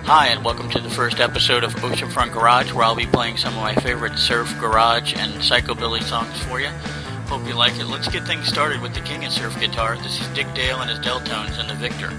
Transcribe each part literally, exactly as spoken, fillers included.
Hi, and welcome to the first episode of Oceanfront Garage, where I'll be playing some of my favorite surf, garage, and psychobilly songs for you. Hope you like it. Let's get things started with the king of surf guitar. This is Dick Dale and his Deltones and the Victor.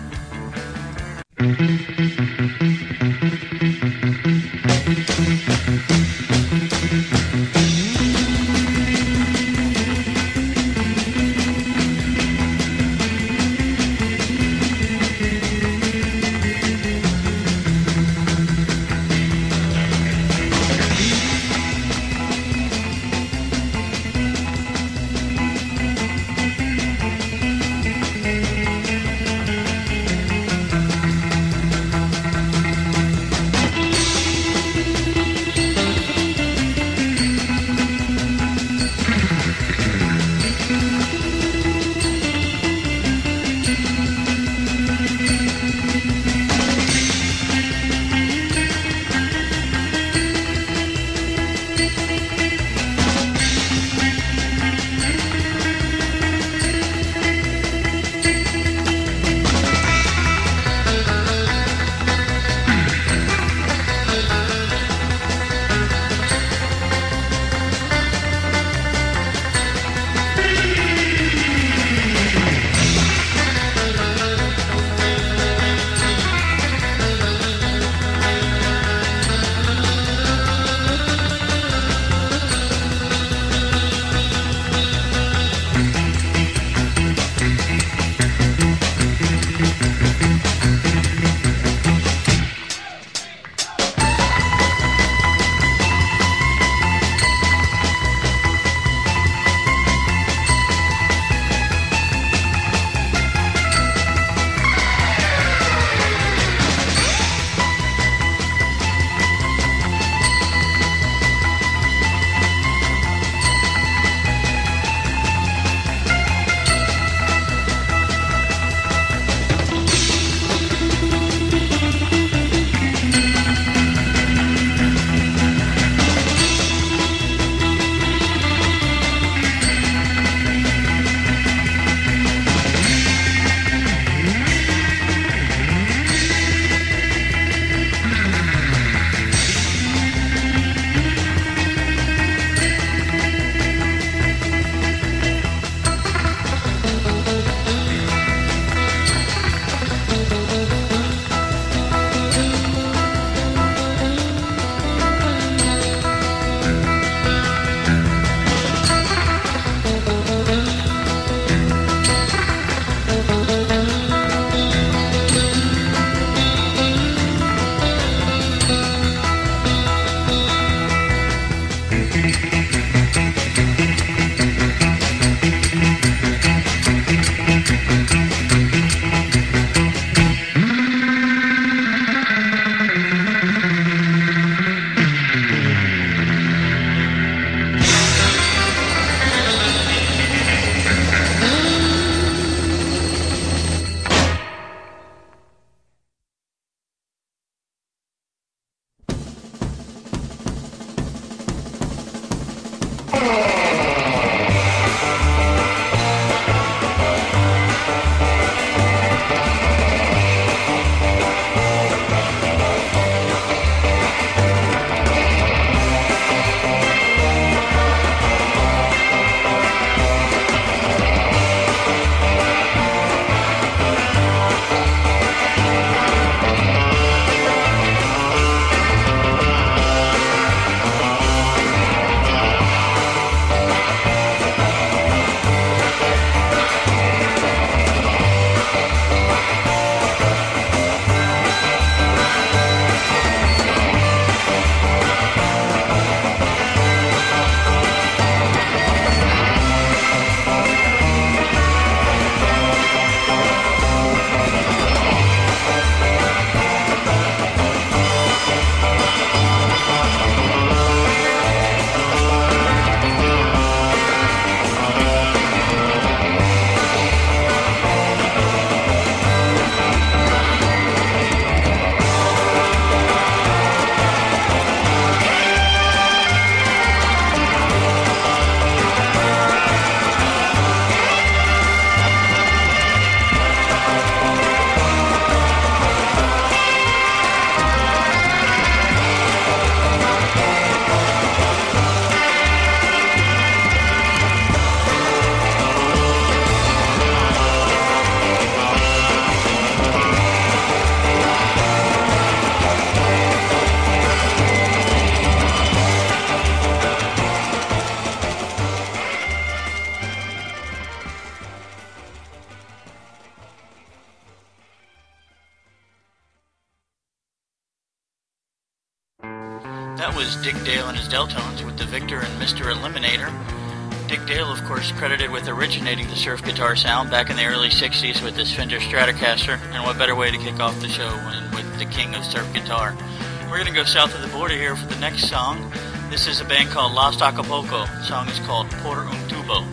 That was Dick Dale and his Deltones with the Victor and Mister Eliminator. Dick Dale, of course, credited with originating the surf guitar sound back in the early sixties with his Fender Stratocaster, and what better way to kick off the show than with the king of surf guitar. We're going to go south of the border here for the next song. This is a band called Lost Acapulco. The song is called Por un Tubo.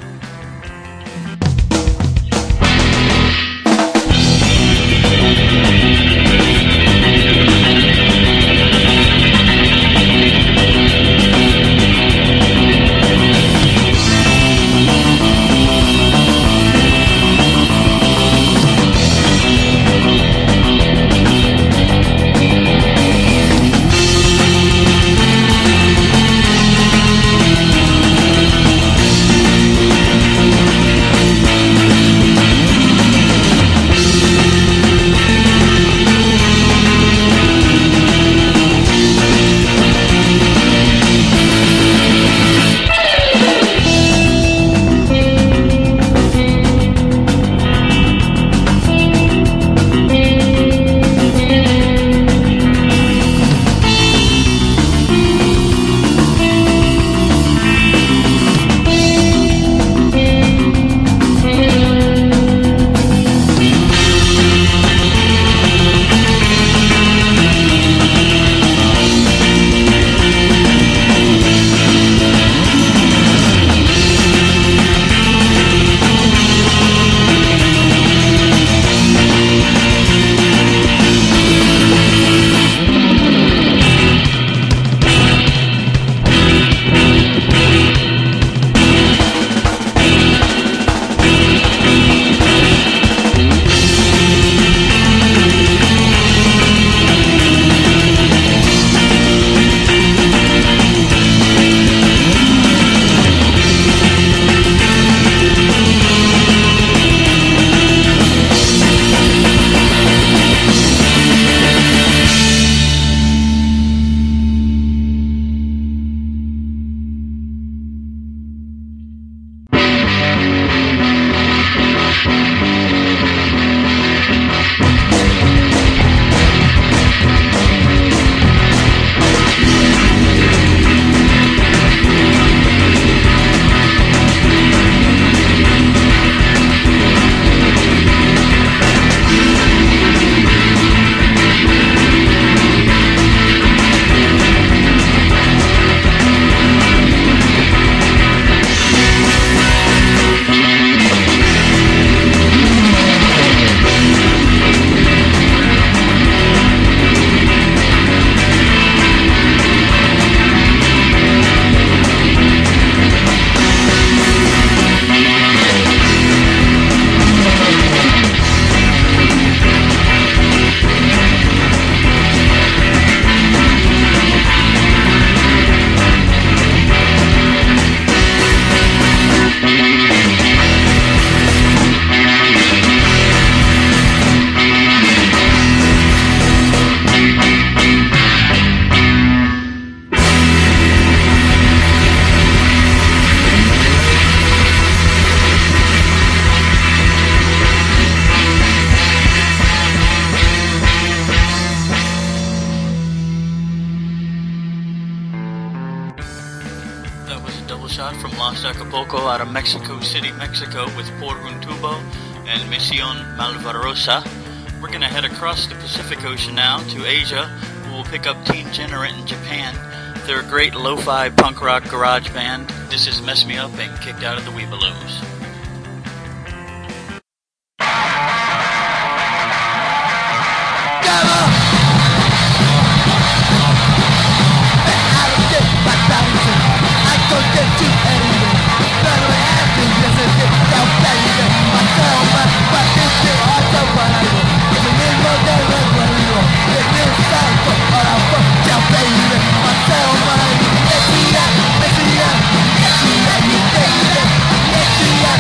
Acapulco out of Mexico City, Mexico with Por un Tubo and Misión Malvarosa. We're going to head across the Pacific Ocean now to Asia. We'll pick up Teen Generate in Japan. They're a great lo-fi punk rock garage band. This is Mess Me Up and Kicked Out of the Weebelows. Yeah.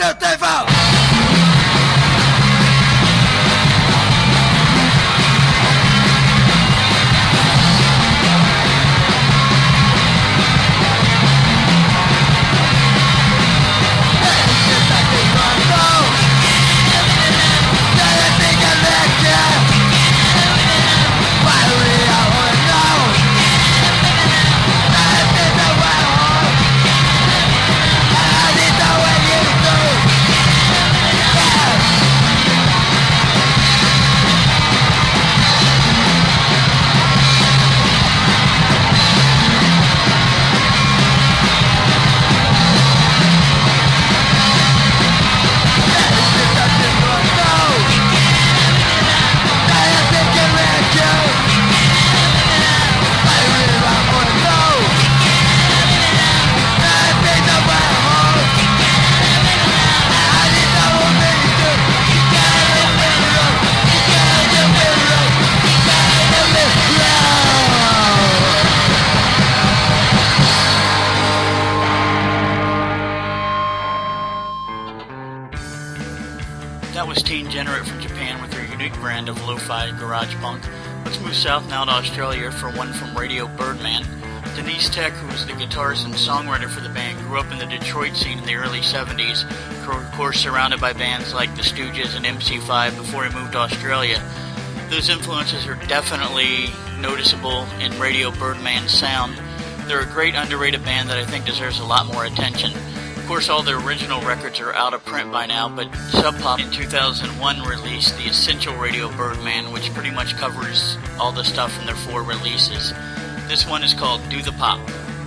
That was Teen Generate from Japan with their unique brand of lo-fi garage punk. Let's move south now to Australia for one from Radio Birdman. Denise Tech, who was the guitarist and songwriter for the band, grew up in the Detroit scene in the early seventies, of course surrounded by bands like the Stooges and M C five before he moved to Australia. Those influences are definitely noticeable in Radio Birdman's sound. They're a great underrated band that I think deserves a lot more attention. Of course, all their original records are out of print by now, but Sub Pop in two thousand one released the Essential Radio Birdman, which pretty much covers all the stuff from their four releases. This one is called Do the Pop.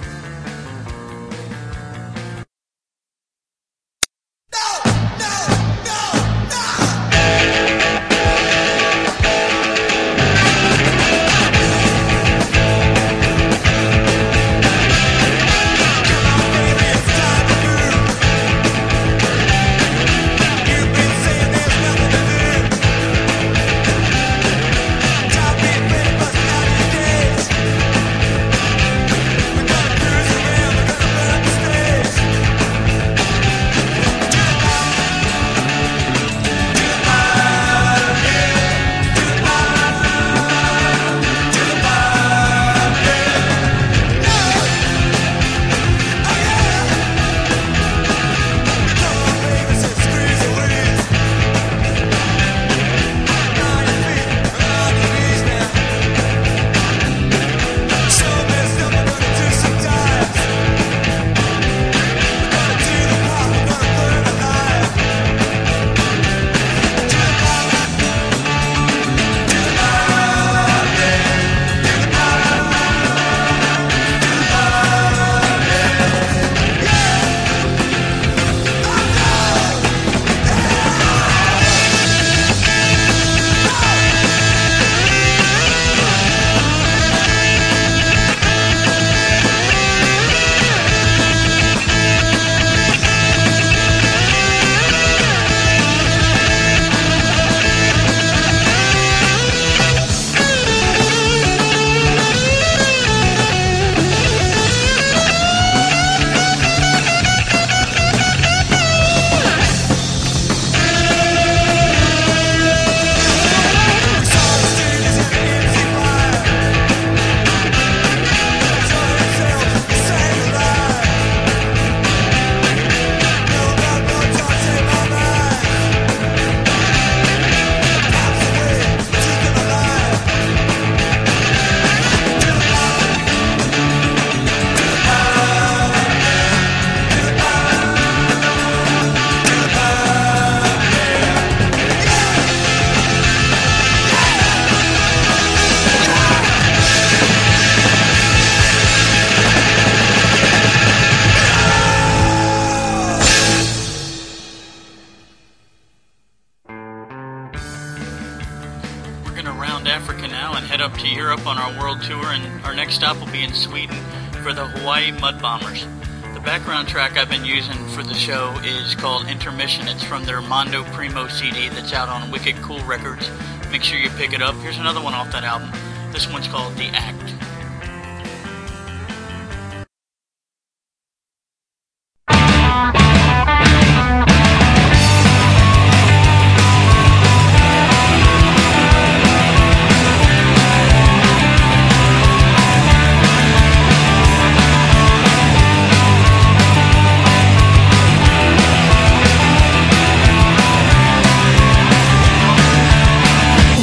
Stop will be in Sweden for the Hawaii Mud Bombers. The background track I've been using for the show is called Intermission. It's from their Mondo Primo C D that's out on Wicked Cool Records. Make sure you pick it up. Here's another one off that album. This one's called The Act.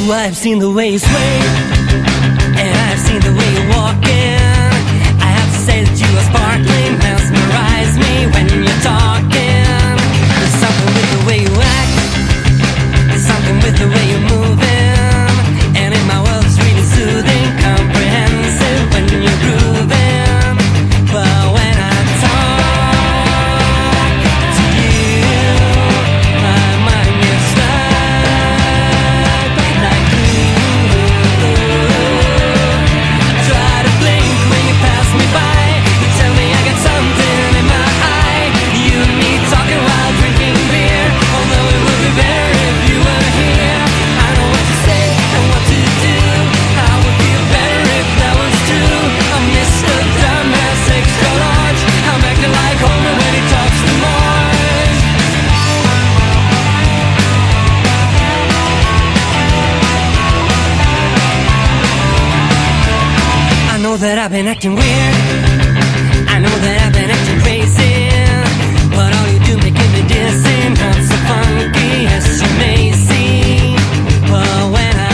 you, I've seen the way you sway, and I've seen the way you're walking. I have to say that you are sparkling, mesmerize me when you're talking. There's something with the way you act, there's something with the way you're moving, and in my world it's really soothing, comprehensive when you're grooving. But when I talk to you, my mind gets stuck like glue. I try to blink when you pass me by. You tell me I got something in my eye. You and me talking while drinking beer. Although it would be better if you were here. I know what to say and what to do. I would feel better if that was true. I'm Mister Dumbass Extra Large. I'm acting like Homer when he talks to Marge. I know that I've been acting weird. I know that I've been acting crazy. But all you do making me dizzy, not so funky as you may see. But when I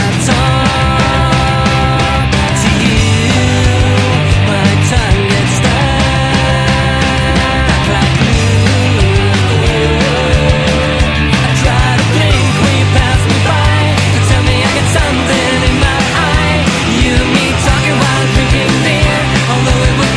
talk to you, my tongue gets stuck like glue. I try to blink when you pass me by. You tell me I got something in my eye. You and me talking while drinking beer. Although it would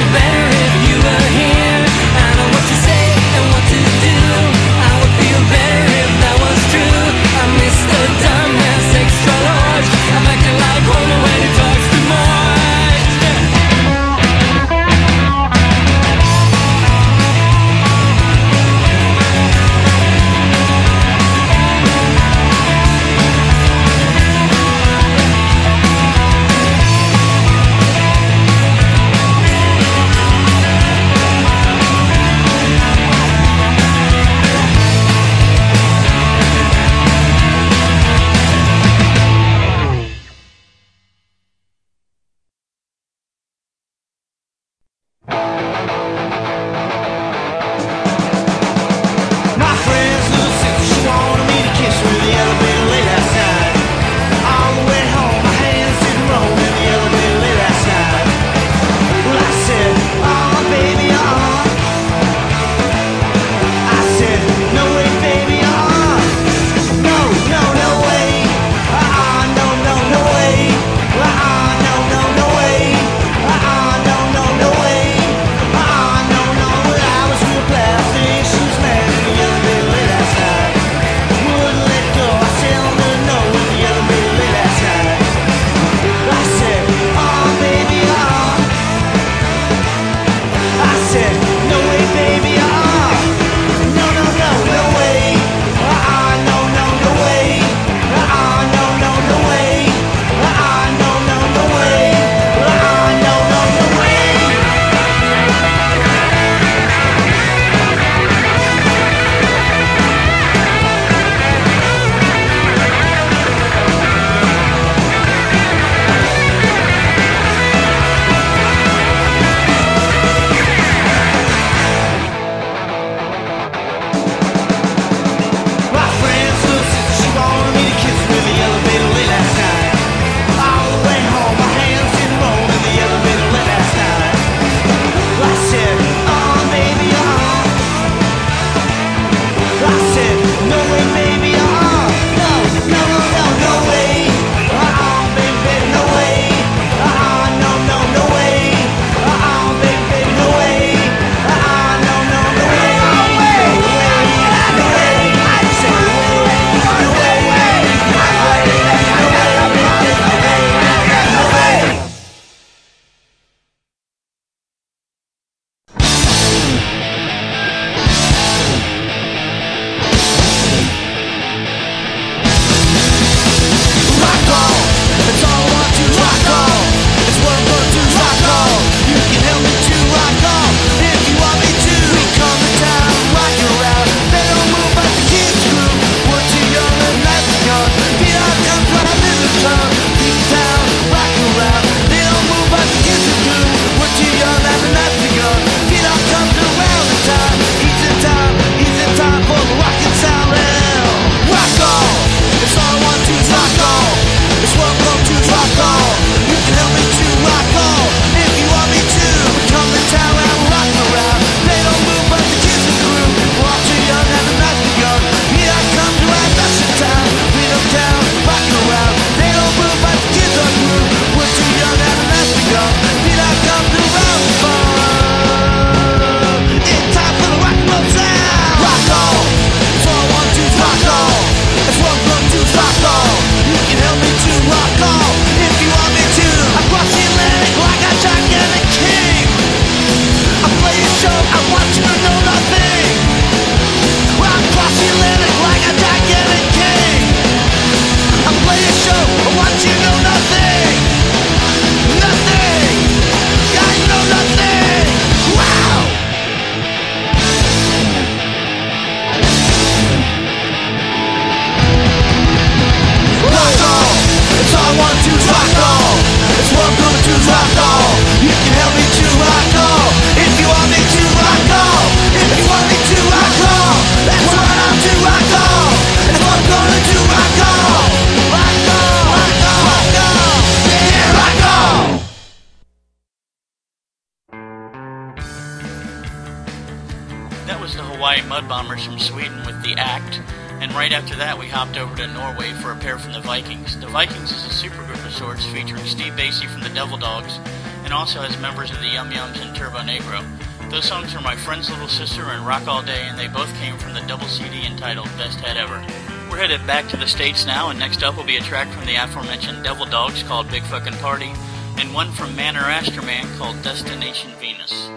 Hawaii Mudbombers from Sweden with The Act, and right after that we hopped over to Norway for a pair from the Vikings. The Vikings is a supergroup of sorts featuring Steve Basie from the Devil Dogs, and also has members of the Yum Yums and Turbo Negro. Those songs are My Friend's Little Sister and Rock All Day, and they both came from the double C D entitled Best Head Ever. We're headed back to the States now, and next up will be a track from the aforementioned Devil Dogs called Big Fucking Party, and one from Man or Astroman called Destination Venus.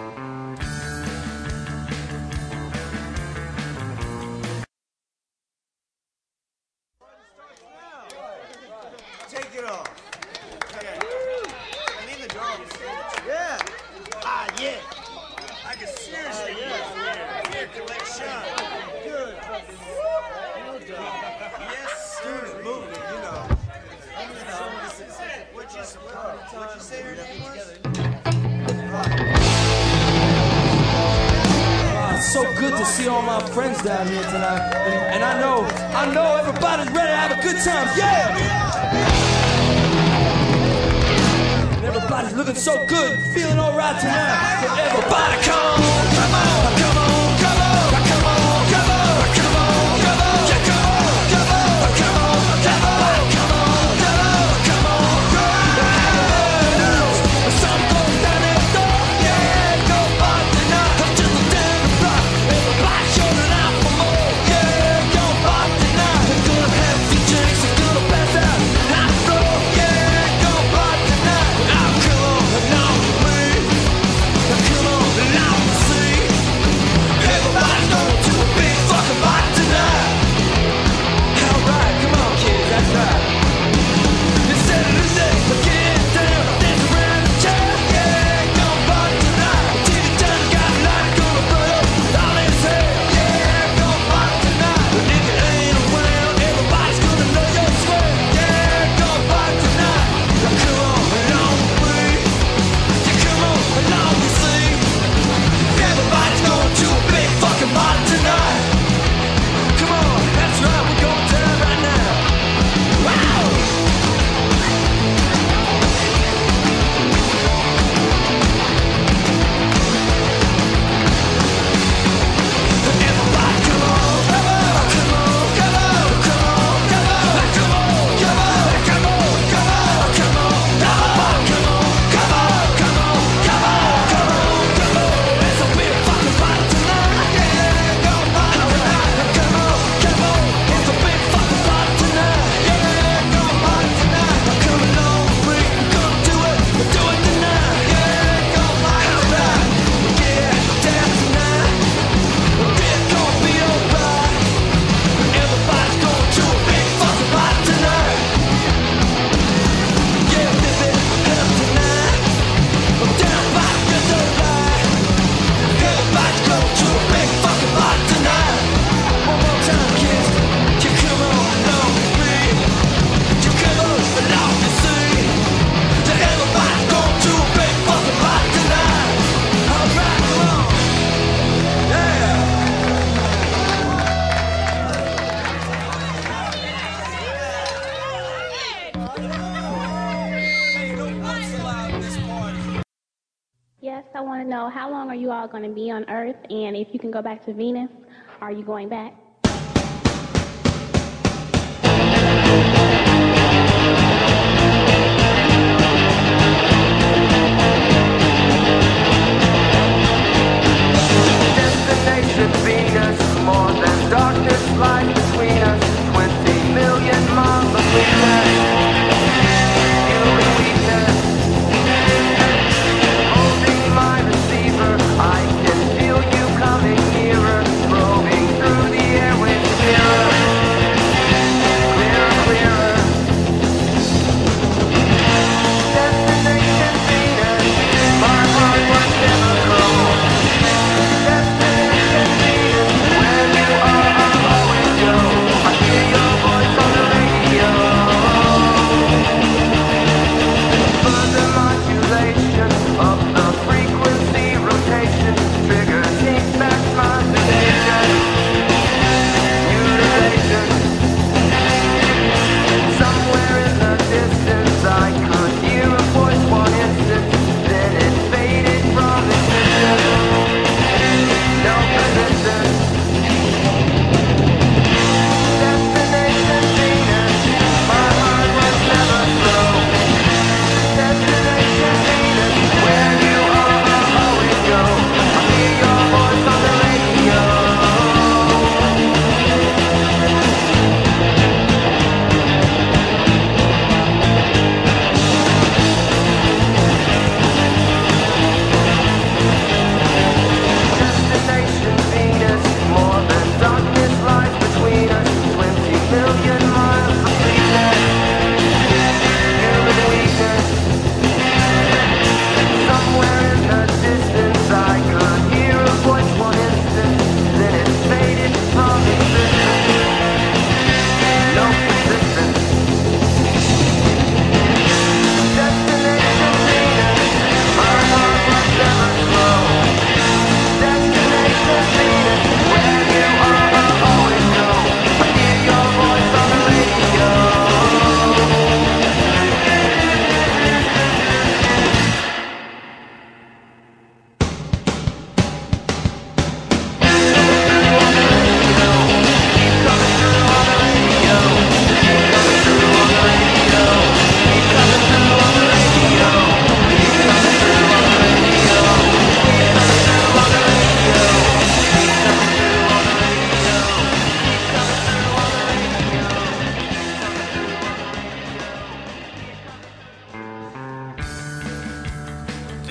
Take it off. Okay. I need the drums. Yeah. Ah, yeah. I can seriously use yeah. Here, collection. Good. Well done. Yes, student movement, you know. You know. What'd you, what'd you say her name was? It's so good to see all my friends down here tonight, and, and I know, I know everybody's ready to have a good time, yeah! And everybody's looking so good, feeling all right tonight. So everybody come on, come on, come on, come on, come on, come on, come on, come on, yeah, come on, come on, come on, come on, come on, come on, come on, girls. The sun goes down at dawn, yeah, go on tonight. Until the day of the block, everybody showing out for more, yeah, go on tonight. We're gonna have some drinks, we're gonna pass out, hot floor, yeah, go on tonight. Now come on, along with me, come on, along with me. Everybody's going to a big fucking party tonight. Alright, come on kids, that's right. It's Saturday night, so get down, dance around the town, yeah, go party tonight. Till the time got light, gonna burn up all this hell, yeah, go party tonight. But if you ain't around, everybody's gonna know your swag, yeah, go party tonight. Now come on, along with me, yeah, come on, along with me. Everybody's going to a big fucking party tonight. Come on, that's right, we're going down right now. Wow! Everybody come on, come on, come on, come on, come on, come on, come on, come on, come on, come on, come on, come on, come on, come on, come on, come on, come on. It's a big fucking party tonight, yeah, go party tonight. Come on, come on, it's a big fucking party tonight, yeah, go party tonight. Come along, we gonna do it, we'll do it tonight, yeah, go party tonight. Yeah, dance tonight, it's gonna be alright. Everybody's going to a big fucking party tonight. Yeah, live it up tonight. I'm down by the red light. Everybody's going to a big fucking party tonight. One more time, kids. You come on along with me. You come on along with me. So everybody's going to a big fucking party tonight. Alright, come on. Yeah. Yes, I want to know how long are you all going to be on Earth, and if you can go back to Venus, are you going back? Destination Venus, more than darkness lies between us. Twenty million miles between us. Human weakness. Holding my receiver, I can feel you coming nearer, probing through the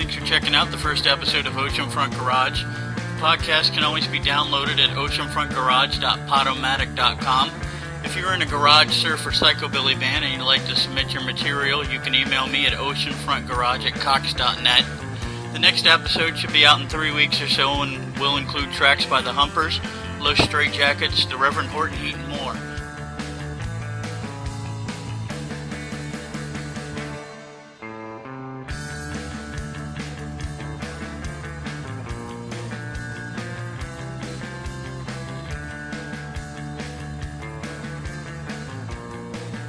Thanks for checking out the first episode of Oceanfront Garage. The podcast can always be downloaded at oceanfront garage dot podomatic dot com. If you're in a garage, surf, or psychobilly band and you'd like to submit your material, you can email me at oceanfrontgarage at cox dot net. The next episode should be out in three weeks or so and will include tracks by the Humpers, Los Straitjackets, the Reverend Horton Heat, and more.